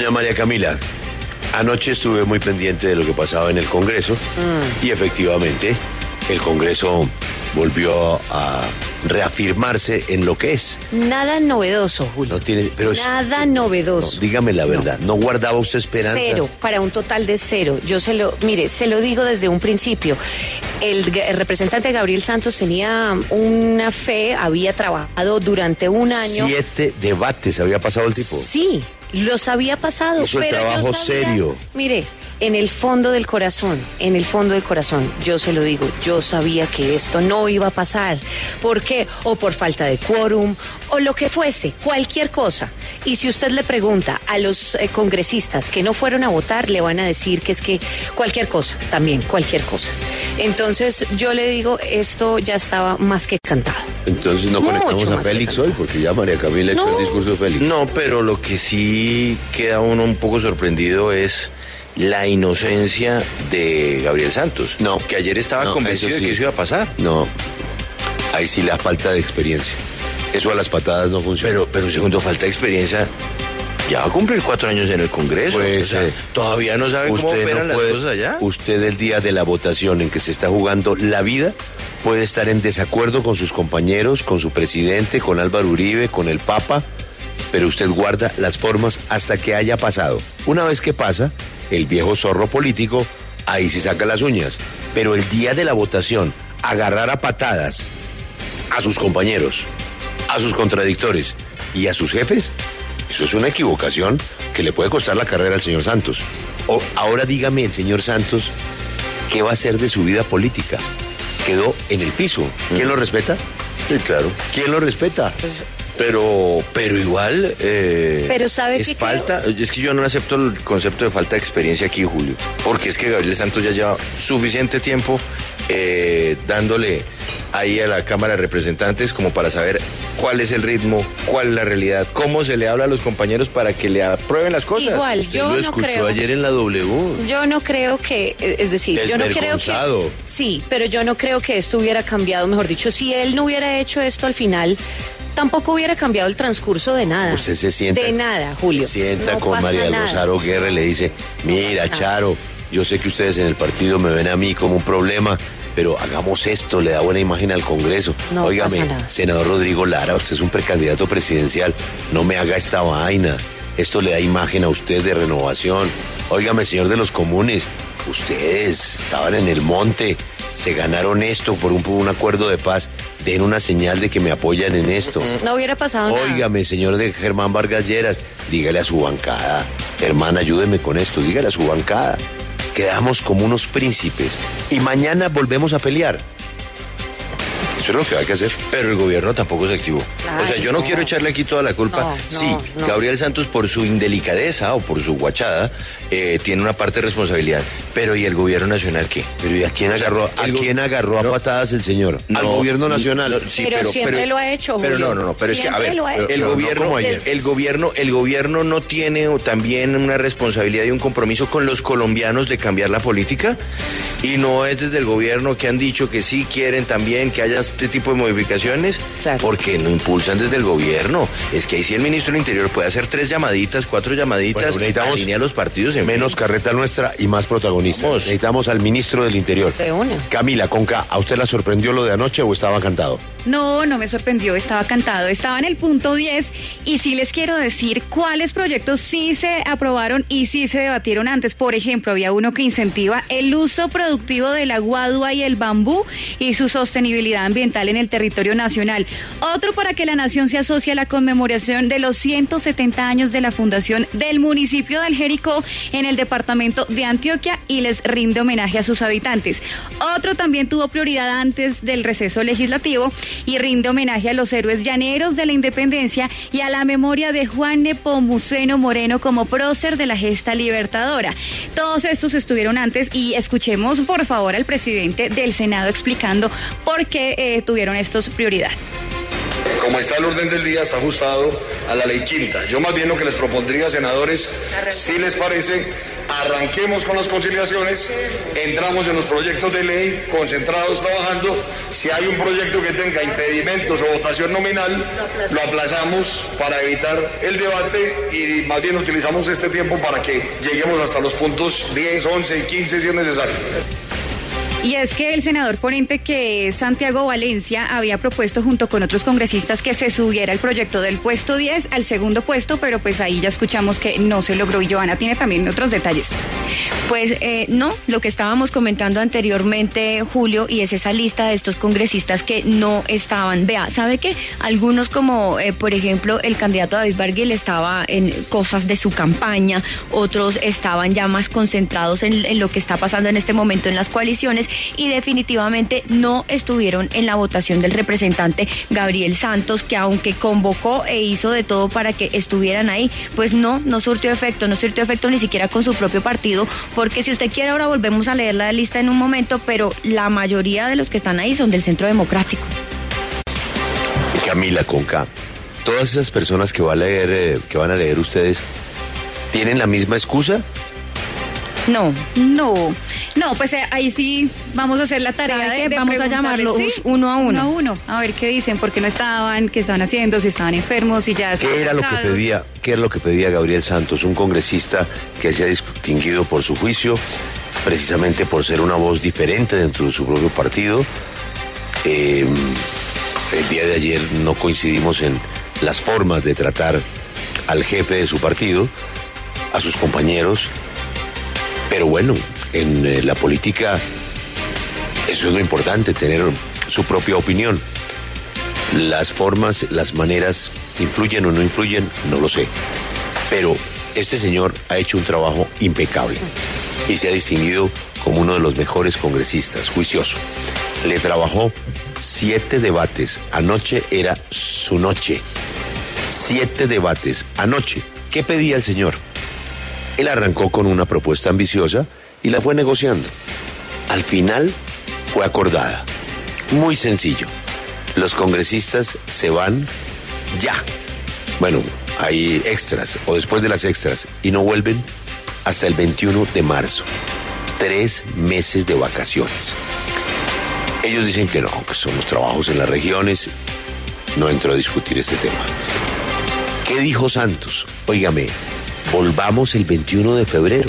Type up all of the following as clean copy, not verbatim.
Doña María Camila, anoche estuve muy pendiente de lo que pasaba en el Congreso y efectivamente el Congreso volvió a reafirmarse en lo que es. Nada novedoso, Julio. No tiene, pero nada novedoso. No, dígame la verdad, ¿no guardaba usted esperanza? Cero, para un total de cero. Yo se lo digo desde un principio. El representante Gabriel Santos tenía una fe, había trabajado durante un año. 7 debates había pasado el tipo. Sí, los había pasado. Hizo el pero trabajo serio. Mire, en el fondo del corazón, yo se lo digo, yo sabía que esto no iba a pasar. ¿Por qué? O por falta de quórum, o lo que fuese, cualquier cosa. Y si usted le pregunta a los congresistas que no fueron a votar, le van a decir que es que cualquier cosa, también cualquier cosa. Entonces, yo le digo, esto ya estaba más que cantado. Entonces no conectamos a Félix hoy, porque ya María Camila echó el discurso de Félix. No, pero lo que sí queda uno un poco sorprendido es la inocencia de Gabriel Santos. No. Que ayer estaba convencido sí, de que eso iba a pasar. No, ahí sí la falta de experiencia. Eso a las patadas no funciona. Pero segundo, falta de experiencia. Ya va a cumplir 4 años en el Congreso. Pues, o sea, todavía no sabe cómo operan las cosas allá. Usted el día de la votación en que se está jugando la vida puede estar en desacuerdo con sus compañeros, con su presidente, con Álvaro Uribe, con el Papa, pero usted guarda las formas hasta que haya pasado. Una vez que pasa, el viejo zorro político, ahí sí saca las uñas. Pero el día de la votación, agarrar a patadas a sus compañeros, a sus contradictores y a sus jefes, eso es una equivocación que le puede costar la carrera al señor Santos. Ahora dígame el señor Santos, ¿qué va a hacer de su vida política? Quedó en el piso. ¿Quién lo respeta? Sí, claro. ¿Quién lo respeta? Pues, pero igual pero sabe es que falta. Es que yo no acepto el concepto de falta de experiencia aquí, Julio, porque es que Gabriel Santos ya lleva suficiente tiempo dándole ahí a la Cámara de Representantes como para saber cuál es el ritmo, cuál es la realidad, cómo se le habla a los compañeros para que le aprueben las cosas. Igual, Usted yo lo no escuchó creo. ayer en la W. Yo no creo que, es decir, yo no creo que... Sí, pero yo no creo que esto hubiera cambiado, mejor dicho, si él no hubiera hecho esto al final, tampoco hubiera cambiado el transcurso de nada. Usted se sienta... De nada, Julio. Se sienta no con María del nada. Rosario Guerra y le dice, mira, Charo, yo sé que ustedes en el partido me ven a mí como un problema, pero hagamos esto, le da buena imagen al Congreso. No Óigame, pasa nada. senador Rodrigo Lara, usted es un precandidato presidencial, no me haga esta vaina. Esto le da imagen a usted de renovación. Óigame, señor de los comunes, ustedes estaban en el monte, se ganaron esto por un acuerdo de paz, den una señal de que me apoyan en esto. No hubiera pasado nada. Óigame, señor de Germán Vargas Lleras, dígale a su bancada, hermana, ayúdeme con esto, dígale a su bancada. Quedamos como unos príncipes y mañana volvemos a pelear. Eso es lo que hay que hacer. Pero el gobierno tampoco se activó. Ay, o sea, yo no quiero echarle aquí toda la culpa. Sí, Gabriel Santos por su indelicadeza o por su guachada tiene una parte de responsabilidad. Pero ¿y el gobierno nacional qué? Pero ¿y a quién agarró, a patadas el señor? Al gobierno nacional. Sí, pero siempre lo ha hecho, Pero Julio. no, pero es que, a ver, el gobierno no tiene también una responsabilidad y un compromiso con los colombianos de cambiar la política. Y no es desde el gobierno que han dicho que sí quieren también que haya este tipo de modificaciones, claro. Porque no impulsan desde el gobierno. Es que ahí sí el ministro del Interior puede hacer 3 llamaditas, 4 llamaditas, bueno, necesitamos alinear los partidos en menos carreta nuestra y más protagonistas. Vamos. Necesitamos al ministro del Interior. De una. Camila, con K, ¿a usted la sorprendió lo de anoche o estaba cantado? No me sorprendió, estaba cantado, estaba en el punto 10 y sí les quiero decir cuáles proyectos sí se aprobaron y sí se debatieron antes. Por ejemplo, había uno que incentiva el uso productivo de la guadua y el bambú y su sostenibilidad ambiental en el territorio nacional. Otro para que la nación se asocie a la conmemoración de los 170 años de la fundación del municipio de Jericó en el departamento de Antioquia y les rinde homenaje a sus habitantes. Otro también tuvo prioridad antes del receso legislativo y rinde homenaje a los héroes llaneros de la independencia y a la memoria de Juan Nepomuceno Moreno como prócer de la gesta libertadora. Todos estos estuvieron antes y escuchemos por favor al presidente del Senado explicando por qué tuvieron estos prioridad. Como está el orden del día, está ajustado a la ley quinta. Yo más bien lo que les propondría, senadores, si les parece, arranquemos con las conciliaciones, entramos en los proyectos de ley, concentrados trabajando. Si hay un proyecto que tenga impedimentos o votación nominal, lo aplazamos para evitar el debate y más bien utilizamos este tiempo para que lleguemos hasta los puntos 10, 11 y 15 si es necesario. Y es que el senador ponente, que es Santiago Valencia, había propuesto junto con otros congresistas que se subiera el proyecto del puesto 10 al segundo puesto, pero pues ahí ya escuchamos que no se logró. Y Joana tiene también otros detalles. Pues no, lo que estábamos comentando anteriormente, Julio, y es esa lista de estos congresistas que no estaban. Vea, ¿sabe qué? Algunos como, por ejemplo, el candidato David Barguil estaba en cosas de su campaña, otros estaban ya más concentrados en lo que está pasando en este momento en las coaliciones, y definitivamente no estuvieron en la votación del representante Gabriel Santos, que aunque convocó e hizo de todo para que estuvieran ahí, pues no surtió efecto ni siquiera con su propio partido, porque si usted quiere ahora volvemos a leer la lista en un momento, pero la mayoría de los que están ahí son del Centro Democrático. Camila Conca, todas esas personas que van a leer ustedes, ¿tienen la misma excusa? No, pues ahí sí vamos a hacer la tarea de vamos a llamarlos uno a uno. A ver qué dicen, por qué no estaban, qué estaban haciendo, si estaban enfermos, si ya estaban ¿Qué era lo que pedía Gabriel Santos, un congresista que se ha distinguido por su juicio, precisamente por ser una voz diferente dentro de su propio partido? El día de ayer no coincidimos en las formas de tratar al jefe de su partido, a sus compañeros. Pero bueno, en la política eso es lo importante, tener su propia opinión. Las formas, las maneras, ¿influyen o no influyen? No lo sé. Pero este señor ha hecho un trabajo impecable y se ha distinguido como uno de los mejores congresistas, juicioso. Le trabajó 7 debates. Anoche era su noche. 7 debates. Anoche. ¿Qué pedía el señor? Él arrancó con una propuesta ambiciosa y la fue negociando. Al final fue acordada. Muy sencillo. Los congresistas se van ya. Bueno, hay extras o después de las extras y no vuelven hasta el 21 de marzo. 3 meses de vacaciones. Ellos dicen que no, que son los trabajos en las regiones. No entro a discutir este tema. ¿Qué dijo Santos? Óigame, volvamos el 21 de febrero.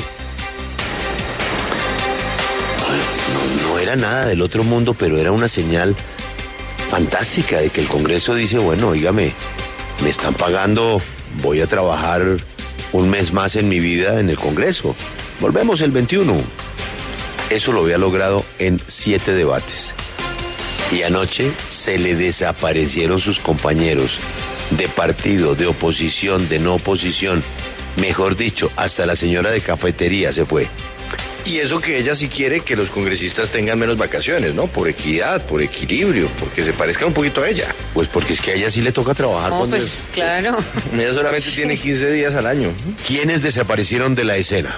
No era nada del otro mundo, pero era una señal fantástica de que el Congreso dice, bueno, óigame, me están pagando, voy a trabajar un mes más en mi vida en el Congreso. Volvemos el 21. Eso lo había logrado en 7 debates. Y anoche se le desaparecieron sus compañeros de partido, de oposición, de no oposición. Mejor dicho, hasta la señora de cafetería se fue. Y eso que ella sí quiere que los congresistas tengan menos vacaciones, ¿no? Por equidad, por equilibrio, porque se parezca un poquito a ella. Pues porque es que a ella sí le toca trabajar. No, pues claro. Ella solamente tiene 15 días al año. ¿Quiénes desaparecieron de la escena?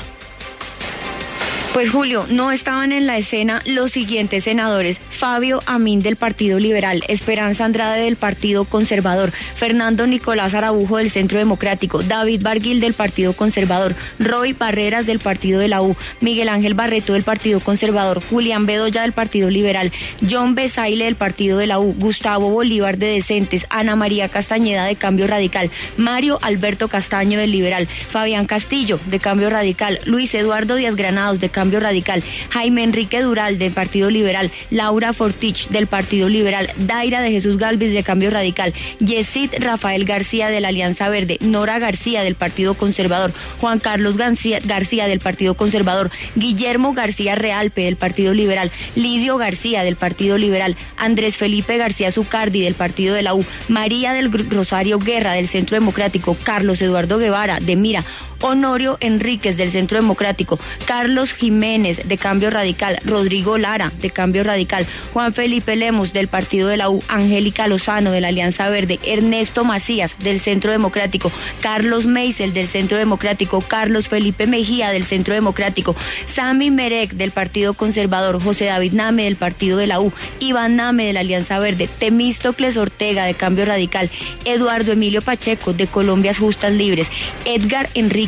Pues Julio, no estaban en la escena los siguientes senadores: Fabio Amín del Partido Liberal, Esperanza Andrade del Partido Conservador, Fernando Nicolás Araujo del Centro Democrático, David Barguil del Partido Conservador, Roy Barreras del Partido de la U, Miguel Ángel Barreto del Partido Conservador, Julián Bedoya del Partido Liberal, John Besaile del Partido de la U, Gustavo Bolívar de Decentes, Ana María Castañeda de Cambio Radical, Mario Alberto Castaño del Liberal, Fabián Castillo de Cambio Radical, Luis Eduardo Díaz Granados de Cambio Radical, Jaime Enrique Dural del Partido Liberal, Laura Fortich del Partido Liberal, Daira de Jesús Galvis de Cambio Radical, Yesid Rafael García de la Alianza Verde, Nora García del Partido Conservador, Juan Carlos García del Partido Conservador, Guillermo García Realpe del Partido Liberal, Lidio García del Partido Liberal, Andrés Felipe García Zucardi del Partido de la U, María del Rosario Guerra del Centro Democrático, Carlos Eduardo Guevara de Mira, Honorio Enríquez del Centro Democrático, Carlos Jiménez de Cambio Radical, Rodrigo Lara de Cambio Radical, Juan Felipe Lemos del Partido de la U, Angélica Lozano de la Alianza Verde, Ernesto Macías del Centro Democrático, Carlos Meisel del Centro Democrático, Carlos Felipe Mejía del Centro Democrático, Sami Merek del Partido Conservador, José David Name del Partido de la U, Iván Name de la Alianza Verde, Temístocles Ortega de Cambio Radical, Eduardo Emilio Pacheco de Colombias Justas Libres, Edgar Enrique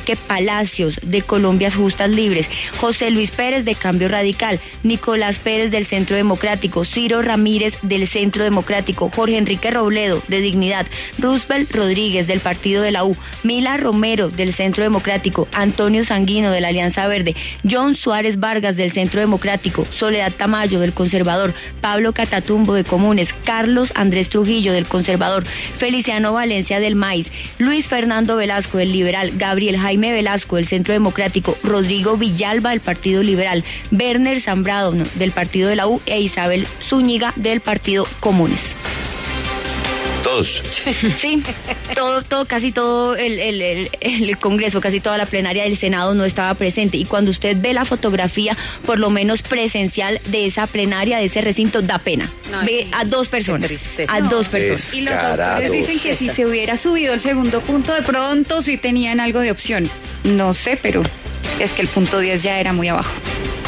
Enrique Palacios, de Colombias Justas Libres, José Luis Pérez, de Cambio Radical, Nicolás Pérez, del Centro Democrático, Ciro Ramírez, del Centro Democrático, Jorge Enrique Robledo, de Dignidad, Roosevelt Rodríguez, del Partido de la U, Mila Romero, del Centro Democrático, Antonio Sanguino, de la Alianza Verde, John Suárez Vargas, del Centro Democrático, Soledad Tamayo, del Conservador, Pablo Catatumbo, de Comunes, Carlos Andrés Trujillo, del Conservador, Feliciano Valencia, del MAIS, Luis Fernando Velasco, del Liberal, Gabriel Jaime Velasco, del Centro Democrático, Rodrigo Villalba, del Partido Liberal, Werner Zambrano, del Partido de la U, e Isabel Zúñiga, del Partido Comunes. Todos. Sí, casi todo el Congreso, casi toda la plenaria del Senado no estaba presente. Y cuando usted ve la fotografía, por lo menos presencial, de esa plenaria, de ese recinto, da pena. No, ve sí, a dos personas. tristeza. A dos personas. Y los autores dicen que si se hubiera subido el segundo punto, de pronto sí tenían algo de opción. No sé, pero es que el punto 10 ya era muy abajo.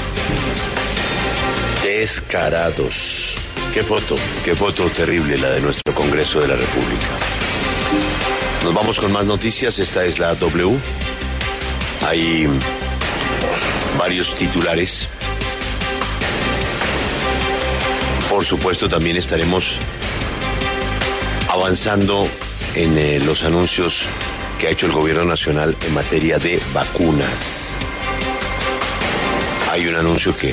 Descarados. Qué foto terrible la de nuestro Congreso de la República. Nos vamos con más noticias, esta es la W. Hay varios titulares. Por supuesto, también estaremos avanzando en los anuncios que ha hecho el gobierno nacional en materia de vacunas. Hay un anuncio que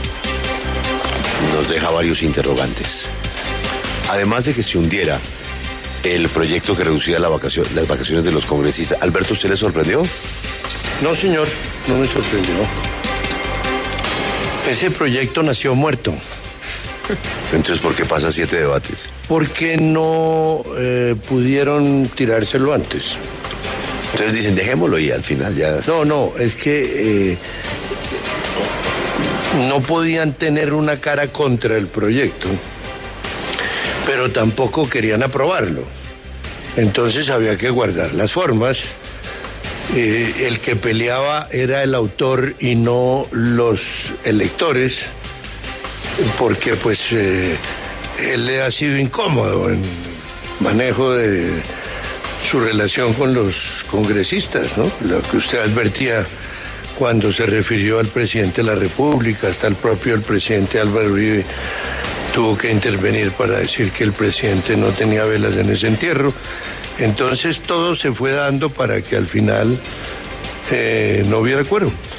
nos deja varios interrogantes. Además de que se hundiera el proyecto que reducía las vacaciones de los congresistas, Alberto, ¿usted le sorprendió? No, señor, no me sorprendió. Ese proyecto nació muerto. Entonces, ¿por qué pasa 7 debates? Porque no pudieron tirárselo antes. Entonces dicen, dejémoslo y al final ya... No, es que no podían tener una cara contra el proyecto, pero tampoco querían aprobarlo. Entonces había que guardar las formas. El que peleaba era el autor y no los electores, porque pues él le ha sido incómodo en manejo de su relación con los congresistas, ¿no? Lo que usted advertía cuando se refirió al presidente de la República, hasta el presidente Álvaro Uribe tuvo que intervenir para decir que el presidente no tenía velas en ese entierro. Entonces todo se fue dando para que al final no hubiera quórum.